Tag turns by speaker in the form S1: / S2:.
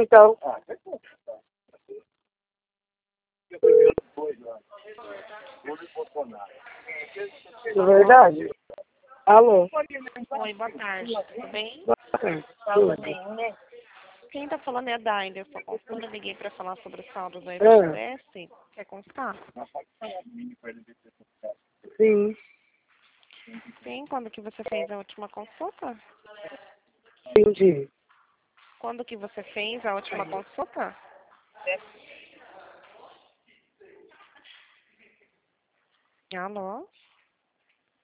S1: então. É verdade? Alô?
S2: Oi, boa tarde, tudo bem?
S1: Boa tarde. Tudo.
S2: Quem tá falando é a Dainer, sua consultora. Eu liguei pra falar sobre o saldo do
S1: Ah,
S2: FGTS. Quer constar?
S1: sim,
S2: Sim, quando que você fez a última consulta?
S1: entendi.
S2: Quando que você fez a última consulta? Alô?